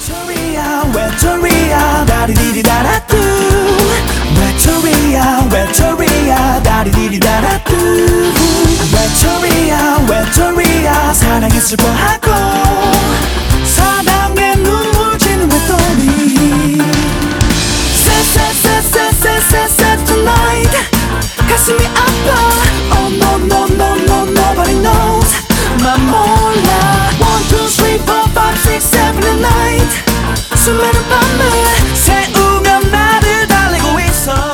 외톨이야 외톨이야 다리디리다라뚜 외톨이야 외톨이야 다리디리다라뚜 외톨이야 외톨이야 사랑에 슬퍼하고 사랑에 눈물 지는 외톨이 Sad tonight 가슴이 아파 Oh no no no no nobody knows 맘 몰라 1, 2, 3, 4, 5, 6, 7 and 9 수많은 밤을 새우며 나를 달래고 있어